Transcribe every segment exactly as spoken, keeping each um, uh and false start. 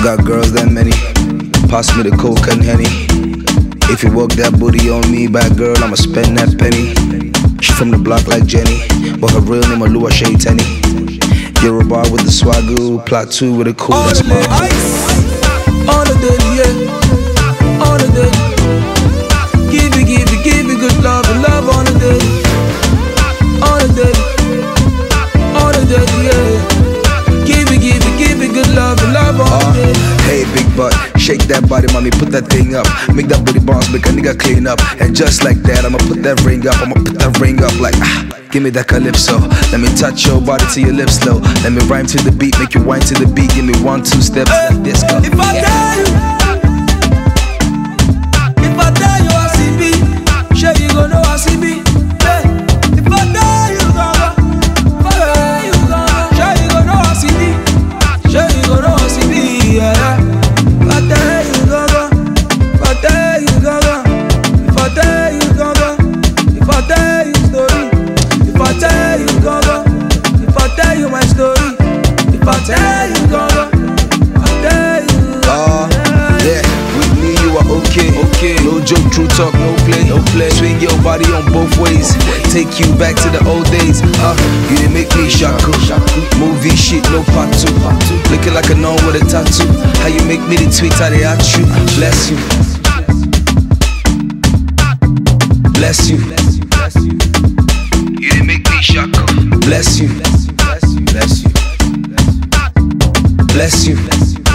got girls that many. Pass me the coke and Henny. If you work that booty on me, bad girl, I'ma spend that penny. She from the block like Jenny, but her real name Alua Shay Tenny. Yoruba with the swagoo, plot two with a cool, that's my on the daily, yeah. On the daily. Give it, give it, give it good love and love on the daily. On the daily. On the daily, yeah. Give it, give it, give it good love and love on uh, the daily. Hey, big butt, shake that body, mommy, put that thing up. Make that booty bounce, make a nigga clean up. And just like that, I'ma put that ring up. I'ma put that ring up like, ah, give me that calypso. Let me touch your body to your lips slow. Let me rhyme to the beat, make you whine to the beat. Give me one, two steps, hey, like this go. If I yeah. tell you, if I tell you I see me, sure you gon' know I see me. Hey, if I tell you, gonna, if I tell you, gonna, sure you gon' know I see me. Sure you gon' know I see me, yeah. If I tell you, gonna, if I tell you, gonna, if I tell you, gonna, if I tell you story, if I tell you, gonna, if I tell you my story, if I tell you, gonna, I tell you. Uh, yeah, with me you are okay, okay. No joke, true talk, no play, no play. Swing your body on both ways, take you back to the old days. Uh, you didn't make me shaku, movie shit, no part two. Looking like a nun with a tattoo. How you make me the tweet, how they at you? Bless you, bless you. You didn't make me shaku. Bless you, bless you, bless you.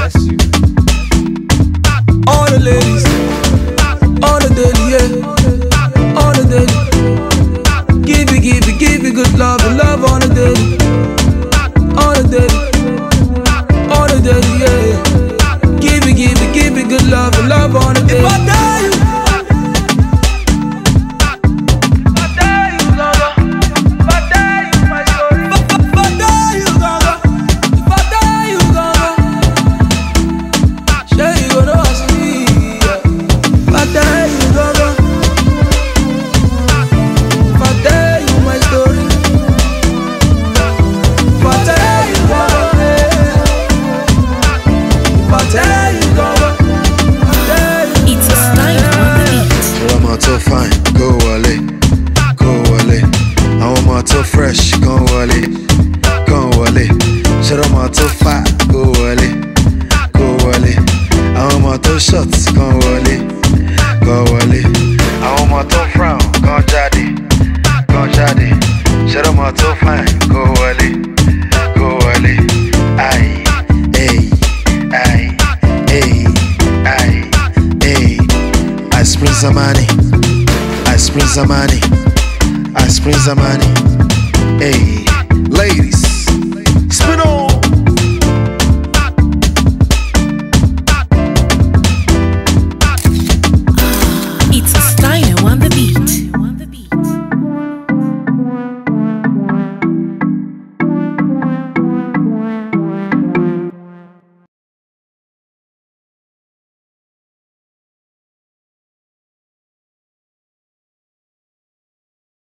All the ladies, all the daily, yeah. All the daily. Give it, give it, give it good love and love on the daily. All the daily, all the daily, yeah. Give it, give it, give it good love and love on the daily. If I tell you, if I tell you, Gaga, if I tell you my story, if I tell you, Gaga, if I tell you, Gaga, sure you gon' know I see me, yeah. If I tell you, Gaga, if I tell you my story, if I tell you, Gaga, if I tell you, Gaga, I tell you. It's a style on the beat. I'm out so fine, go wale, go wale. I'm out so fresh, go wale, go wale. Shut up, I'm out so fat, go wale, go wale. I'm out so shots, go wale, go wale. I'm out so frown, go jadi, go jadi. Shut up, I'm out so fine, go wale, go wale. Aye, ay, aye, ay, aye, ay. I spring Zamani, I spring Zamani, I spring Zamani. Hey, ladies, spin on.